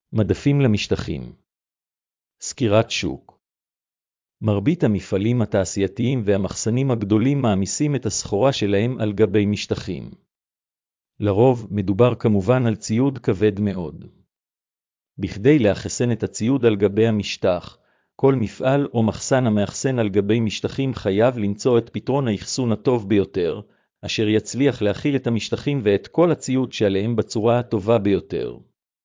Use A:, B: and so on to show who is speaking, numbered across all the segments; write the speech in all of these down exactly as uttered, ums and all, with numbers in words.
A: מדפים למשטחים. סקירת שוק. מרבית המפעלים התעשייתיים והמחסנים הגדולים מעמיסים את הסחורה שלהם על גבי משטחים. לרוב מדובר כמובן על ציוד כבד מאוד. בכדי לאחסן את הציוד על גבי המשטח, כל מפעל או מחסן המאחסן על גבי משטחים חייב למצוא את פתרון האחסון הטוב ביותר, אשר יצליח להכיל את המשטחים ואת כל הציוד שעליהם בצורה הטובה ביותר.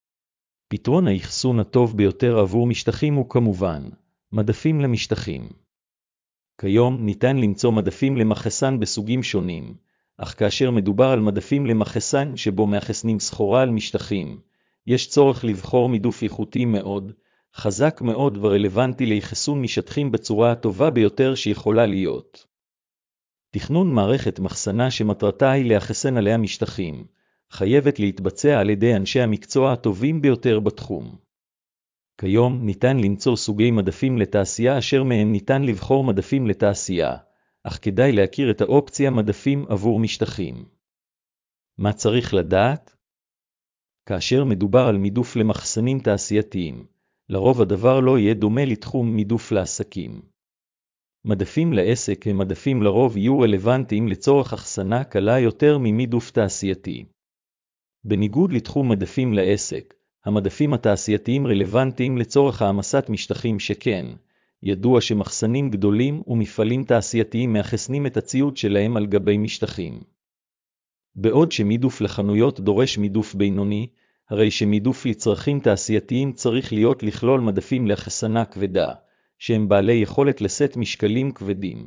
A: פתרון האחסון הטוב ביותר עבור משטחים הוא כמובן מדפים למשטחים. כיום ניתן למצוא מדפים למחסן בסוגים שונים, אך כאשר מדובר על מדפים למחסן שבו מאחסנים סחורה על משטחים, יש צורך לבחור מידוף איכותי מאוד, חזק מאוד ורלוונטי לאחסון משטחים בצורה הטובה ביותר שיכולה להיות. תכנון מערכת מחסנה שמטרתה היא לאחסן עליה משטחים, חייבת להתבצע על ידי אנשי המקצוע הטובים ביותר בתחום. כיום ניתן למצוא סוגי מדפים לתעשייה אשר מהם ניתן לבחור מדפים לתעשייה, אך כדאי להכיר את האופציה מדפים עבור משטחים. מה צריך לדעת? כאשר מדובר על מידוף למחסנים תעשייתיים, לרוב הדבר לא יהיה דומה לתחום מידוף לעסקים. מדפים לעסק הם מדפים לרוב יהיו רלוונטיים לצורך אחסנה קלה יותר ממידוף תעשייתי. בניגוד לתחום מדפים לעסק, המדפים התעשייתיים רלוונטיים לצורך העמסת משטחים שכן, ידוע שמחסנים גדולים ומפעלים תעשייתיים מאחסנים את הציוד שלהם על גבי משטחים. בעוד שמידוף לחנויות דורש מידוף בינוני, הרי שמידוף לצרכים תעשייתיים צריך להיות לכלול מדפים לאחסנה כבדה, שהם בעלי יכולת לשאת משקלים כבדים.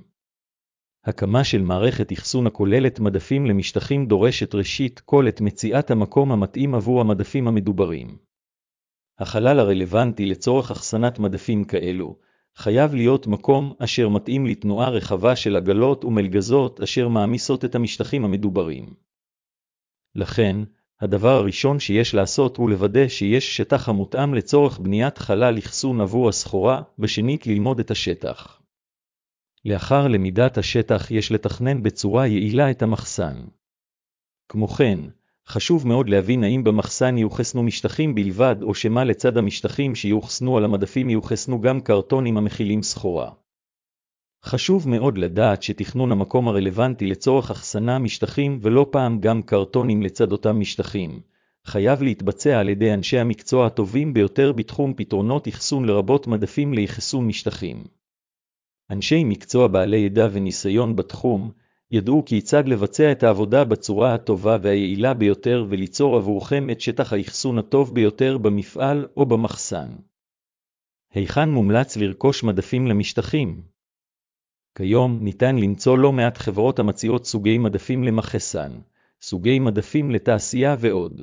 A: הקמה של מערכת אחסון הכוללת מדפים למשטחים דורשת ראשית כל את מציאת המקום המתאים עבור המדפים המדוברים. החלל הרלוונטי לצורך אחסנת מדפים כאלו, חייב להיות מקום אשר מתאים לתנועה רחבה של עגלות ומלגזות אשר מעמיסות את המשטחים המדוברים. לכן, הדבר הראשון שיש לעשות הוא לוודא שיש שטח המותאם לצורך בניית חלל אחסון עבור הסחורה, ושנית ללמוד את השטח. לאחר למידת השטח יש לתכנן בצורה יעילה את המחסן. כמו כן, חשוב מאוד להבין האם במחסן יוחסנו משטחים בלבד או שמה לצד המשטחים שיוחסנו על המדפים יוחסנו גם קרטונים המכילים סחורה. חשוב מאוד לדעת שתכנון המקום הרלוונטי לצורך אחסנה משטחים ולא פעם גם קרטונים לצד אותם משטחים, חייב להתבצע על ידי אנשי המקצוע הטובים ביותר בתחום פתרונות אחסון לרבות מדפים לאחסון משטחים. אנשי מקצוע בעלי ידע וניסיון בתחום, ידעו כיצד לבצע את העבודה בצורה הטובה והיעילה ביותר וליצור עבורכם את שטח האחסון הטוב ביותר במפעל או במחסן. היכן מומלץ לרכוש מדפים למשטחים? כיום ניתן למצוא לא מעט חברות המציעות סוגי מדפים למחסן, סוגי מדפים לתעשייה ועוד.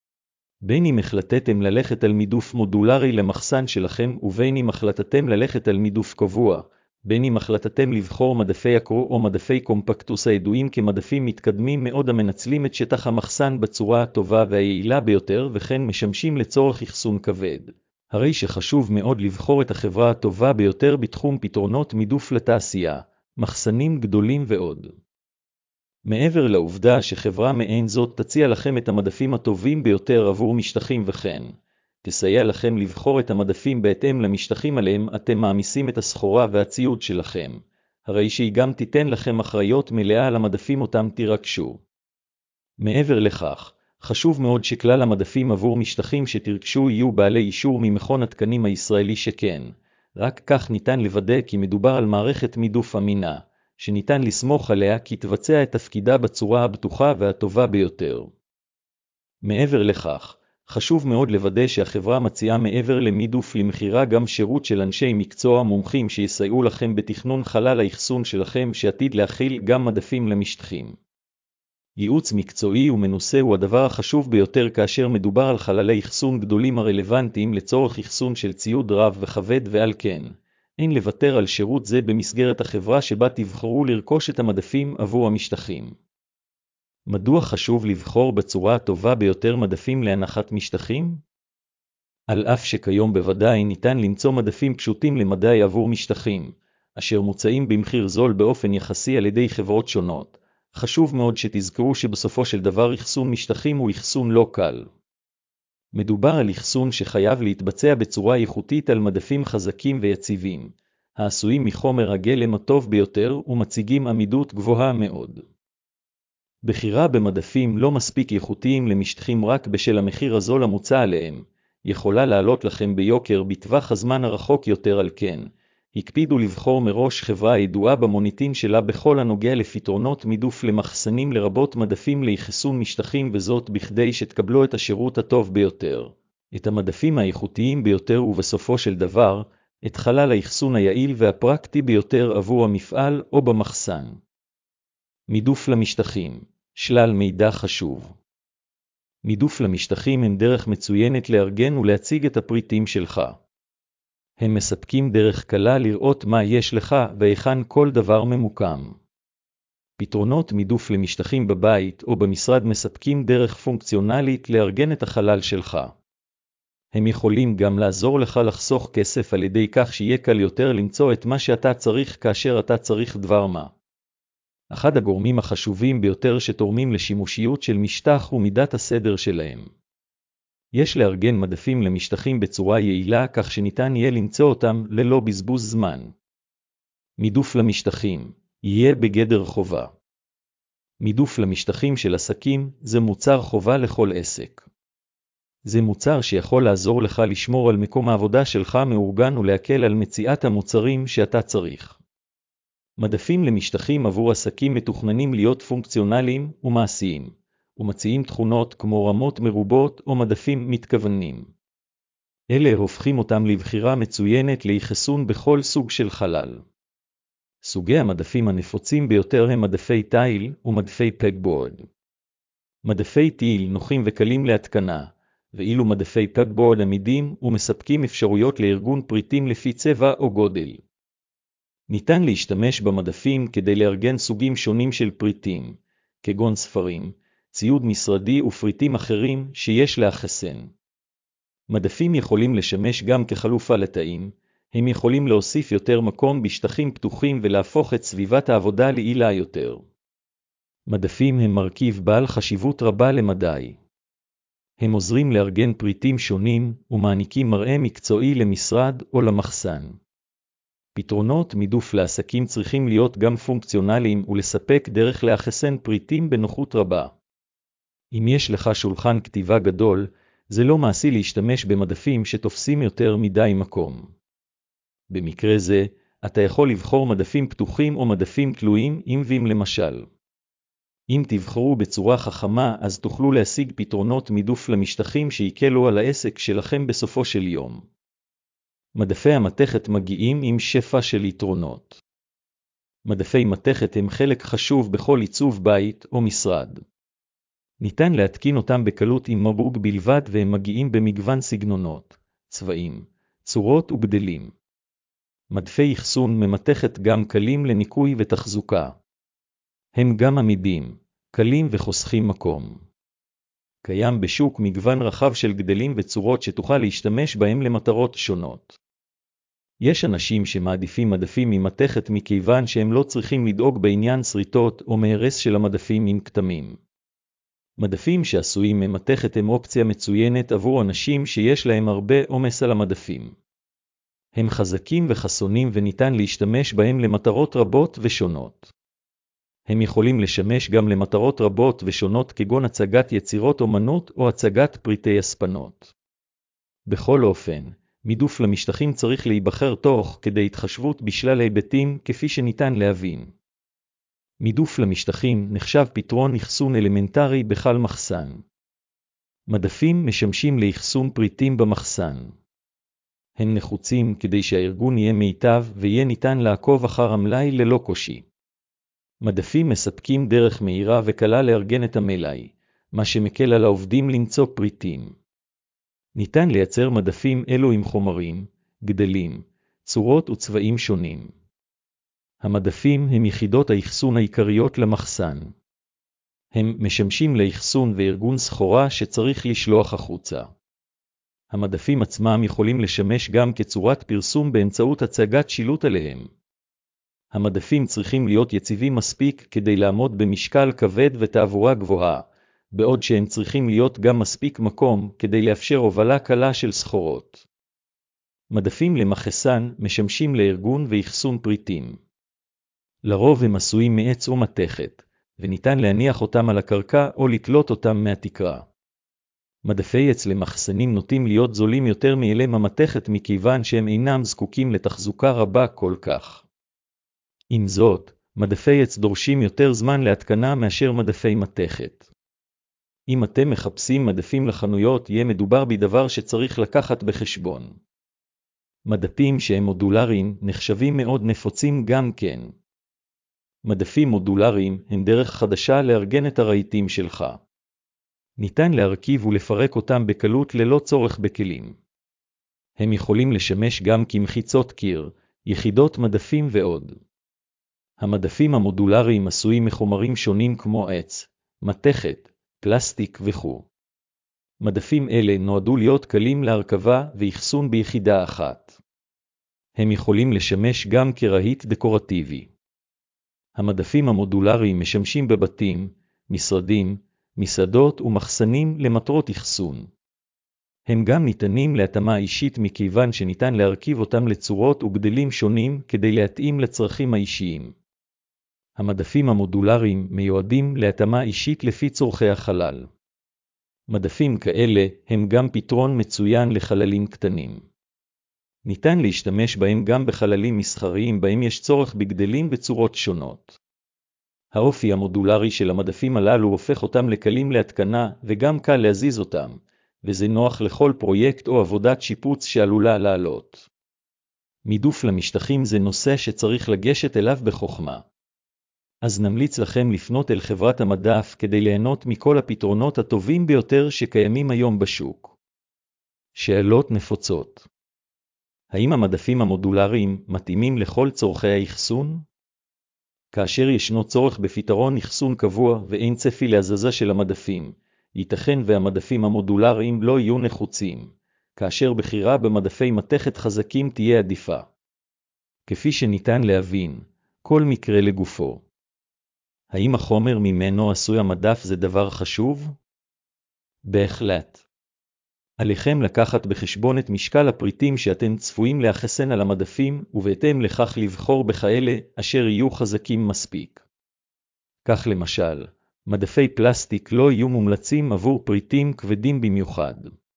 A: בין אם החלטתם ללכת על מידוף מודולרי למחסן שלכם ובין אם החלטתם ללכת על מידוף קבוע, בין אם החלטתם לבחור מדפי אקרו או מדפי קומפקטוס הידועים כמדפים מתקדמים מאוד המנצלים את שטח המחסן בצורה הטובה והיעילה ביותר וכן משמשים לצורך אחסון כבד. הרי שחשוב מאוד לבחור את החברה הטובה ביותר בתחום פתרונות מידוף לתעשייה, מחסנים גדולים ועוד. מעבר לעובדה שחברה מעין זאת תציע לכם את המדפים הטובים ביותר עבור משטחים וכן, תסייע לכם לבחור את המדפים בהתאם למשטחים עליהם אתם מעמיסים את הסחורה והציוד שלכם, הרי שהיא גם תיתן לכם אחריות מלאה על המדפים אותם תירכשו. מעבר לכך, חשוב מאוד שכלל המדפים עבור משטחים שתרכשו יהיו בעלי אישור ממכון התקנים הישראלי שכן, רק כך ניתן לוודא כי מדובר על מערכת מידוף אמינה, שניתן לסמוך עליה כי תבצע את תפקידה בצורה הבטוחה והטובה ביותר. מעבר לכך, חשוב מאוד לוודא שהחברה מציעה מעבר למידוף למחירה גם שירות של אנשי מקצוע מומחים שיסייעו לכם בתכנון חלל האחסון שלכם שעתיד להכיל גם מדפים למשטחים. ייעוץ מקצועי ומנוסה הוא הדבר החשוב ביותר כאשר מדובר על חללי אחסון גדולים הרלוונטיים לצורך אחסון של ציוד רב וכבד ועל כן, אין לוותר על שירות זה במסגרת החברה שבה תבחרו לרכוש את המדפים עבור המשטחים. מדוע חשוב לבחור בצורה הטובה ביותר מדפים להנחת משטחים? על אף שכיום בוודאי ניתן למצוא מדפים פשוטים למדי עבור משטחים, אשר מוצאים במחיר זול באופן יחסי על ידי חברות שונות, חשוב מאוד שתזכרו שבסופו של דבר אחסון משטחים הוא אחסון לא קל. מדובר על אחסון שחייב להתבצע בצורה איכותית על מדפים חזקים ויציבים, העשויים מחומר הגלם הטוב ביותר ומציגים עמידות גבוהה מאוד. בחירה במדפים לא מספיק איכותיים למשטחים רק בשל המחיר הזול המוצע עליהם, יכולה לעלות לכם ביוקר בטווח הזמן הרחוק יותר. על כן, הקפידו לבחור מראש חברה ידועה במוניטין שלה בכל הנוגע לפתרונות מידוף למחסנים לרבות מדפים לאחסון משטחים, וזאת בכדי שתקבלו את השירות הטוב ביותר, את המדפים האיכותיים ביותר ובסופו של דבר, את חלל האחסון היעיל והפרקטי ביותר עבור המפעל או במחסן. מידוף למשטחים, שלל מידע חשוב. מידוף למשטחים הם דרך מצוינת לארגן ולהציג את הפריטים שלך. הם מספקים דרך קלה לראות מה יש לך והיכן כל דבר ממוקם. פתרונות מידוף למשטחים בבית או במשרד מספקים דרך פונקציונלית לארגן את החלל שלך. הם יכולים גם לעזור לך לחסוך כסף על ידי כך שיהיה קל יותר למצוא את מה שאתה צריך כאשר אתה צריך דבר מה. אחד הגורמים החשובים ביותר שתורמים לשימושיות של משטח הוא מידת הסדר שלהם. יש לארגן מדפים למשטחים בצורה יעילה כך שניתן יהיה למצוא אותם ללא בזבוז זמן. מידוף למשטחים יהיה בגדר חובה. מידוף למשטחים של עסקים זה מוצר חובה לכל עסק. זה מוצר שיכול לעזור לך לשמור על מקום העבודה שלך מאורגן ולהקל על מציאת המוצרים שאתה צריך. מדפים למשטחים עבור עסקים מתוכננים להיות פונקציונליים ומעשיים, ומציעים תכונות כמו רמות מרובות או מדפים מתכוונים. אלה הופכים אותם לבחירה מצוינת לאחסון בכל סוג של חלל. סוגי המדפים הנפוצים ביותר הם מדפי תיל ומדפי פגבורד. מדפי תיל נוחים וקלים להתקנה, ואילו מדפי פגבורד עמידים ומספקים אפשרויות לארגון פריטים לפי צבע או גודל. ניתן להשתמש במדפים כדי לארגן סוגים שונים של פריטים, כגון ספרים, ציוד משרדי ופריטים אחרים שיש לאחסן. מדפים יכולים לשמש גם כחלופה לתאים, הם יכולים להוסיף יותר מקום בשטחים פתוחים ולהפוך את סביבת העבודה ליעילה יותר. מדפים הם מרכיב בעל חשיבות רבה למדי. הם עוזרים לארגן פריטים שונים ומעניקים מראה מקצועי למשרד או למחסן. פתרונות מידוף לעסקים צריכים להיות גם פונקציונליים ולספק דרך לאחסן פריטים בנוחות רבה. אם יש לך שולחן כתיבה גדול, זה לא מעשי להשתמש במדפים שתופסים יותר מדי מקום. במקרה זה, אתה יכול לבחור מדפים פתוחים או מדפים תלויים עם וים למשל. אם תבחרו בצורה חכמה, אז תוכלו להשיג פתרונות מידוף למשטחים שיקלו על העסק שלכם בסופו של יום. מדפי המתכת מגיעים עם שפע של יתרונות. מדפי מתכת הם חלק חשוב בכל עיצוב בית או משרד. ניתן להתקין אותם בקלות עם מבוג בלבד, והם מגיעים במגוון סגנונות, צבעים, צורות וגדלים. מדפי אחסון ממתכת גם קלים לניקוי ותחזוקה. הם גם עמידים, קלים וחוסכים מקום. קיים בשוק מגוון רחב של גדלים וצורות שתוכל להשתמש בהם למטרות שונות. יש אנשים שמעדיפים מדפים ממתכת מכיוון שהם לא צריכים לדאוג בעניין שריטות או מהרס של המדפים עם כתמים. מדפים שעשויים ממתכת הם אופציה מצוינת עבור אנשים שיש להם הרבה עומס על המדפים. הם חזקים וחסונים וניתן להשתמש בהם למטרות רבות ושונות. הם יכולים לשמש גם למטרות רבות ושונות כגון הצגת יצירות אומנות או הצגת פריטי אספנות. בכל אופן, מידוף למשטחים צריך להיבחר תוך כדי התחשבות בשלל היבטים כפי שניתן להבין. מידוף למשטחים נחשב פתרון אחסון אלמנטרי בכל מחסן. מדפים משמשים לאחסון פריטים במחסן. הם נחוצים כדי שהארגון יהיה מיטב ויהיה ניתן לעקוב אחר המלאי ללא קושי. מדפים מספקים דרך מהירה וקלה לארגן את המלאי, מה שמקל על העובדים למצוא פריטים. ניתן לייצר מדפים אלו עם חומרים, גדלים, צורות וצבעים שונים. המדפים הם יחידות האחסון העיקריות למחסן. הם משמשים לאחסון וארגון סחורה שצריך לשלוח החוצה. המדפים עצמם יכולים לשמש גם כצורת פרסום באמצעות הצגת שילוט עליהם. המדפים צריכים להיות יציבים מספיק כדי לעמוד במשקל כבד ותעבורה גבוהה, בעוד שהם צריכים להיות גם מספיק מקום כדי לאפשר הובלה קלה של סחורות. מדפים למחסן משמשים לארגון ואחסון פריטים. לרוב הם עשויים מעץ או מתכת, וניתן להניח אותם על הקרקע או לתלות אותם מהתקרה. מדפי עץ למחסנים נוטים להיות זולים יותר מאלה המתכת מכיוון שהם אינם זקוקים לתחזוקה רבה כל כך. עם זאת, מדפי עץ דורשים יותר זמן להתקנה מאשר מדפי מתכת. אם אתם מחפשים מדפים לחנויות, יהיה מדובר בדבר שצריך לקחת בחשבון. מדפים שהם מודולריים נחשבים מאוד נפוצים גם כן. מדפים מודולריים הם דרך חדשה לארגן את הרהיטים שלך. ניתן להרכיב ולפרק אותם בקלות ללא צורך בכלים. הם יכולים לשמש גם כמחיצות קיר, יחידות מדפים ועוד. המדפים המודולריים עשויים מחומרים שונים כמו עץ, מתכת, פלסטיק וכו'. מדפים אלה נועדו להיות קלים להרכבה ואחסון ביחידה אחת. הם יכולים לשמש גם כרהיט דקורטיבי. המדפים המודולריים משמשים בבתים, משרדים, מסעדות ומחסנים למטרות אחסון. הם גם ניתנים להתאמה אישית מכיוון שניתן להרכיב אותם לצורות וגדלים שונים כדי להתאים לצרכים האישיים. המדפים המודולריים מיועדים להתאמה אישית לפי צורכי החלל. מדפים כאלה הם גם פתרון מצוין לחללים קטנים. ניתן להשתמש בהם גם בחללים מסחריים בהם יש צורך בגדלים בצורות שונות. האופי המודולרי של המדפים הללו הופך אותם לקלים להתקנה וגם קל להזיז אותם, וזה נוח לכל פרויקט או עבודת שיפוץ שעלולה לעלות. מידוף למשטחים זה נושא שצריך לגשת אליו בחוכמה. אז נמליץ לכם לפנות אל חברת המדף כדי ליהנות מכל הפתרונות הטובים ביותר שקיימים היום בשוק. שאלות נפוצות. האם המדפים המודולריים מתאימים לכל צורכי האחסון? כאשר ישנו צורך בפתרון אחסון קבוע ואין צפי להזזה של המדפים, ייתכן והמדפים המודולריים לא יהיו נחוצים, כאשר בחירה במדפי מתכת חזקים תהיה עדיפה. כפי שניתן להבין, כל מקרה לגופו. האם החומר ממנו עשוי המדף זה דבר חשוב? בהחלט. עליכם לקחת בחשבון את משקל הפריטים שאתם צפויים לאחסן על המדפים, ובהתאם לכך לבחור בכאלה אשר יהיו חזקים מספיק. כך למשל, מדפי פלסטיק לא יהיו מומלצים עבור פריטים כבדים במיוחד.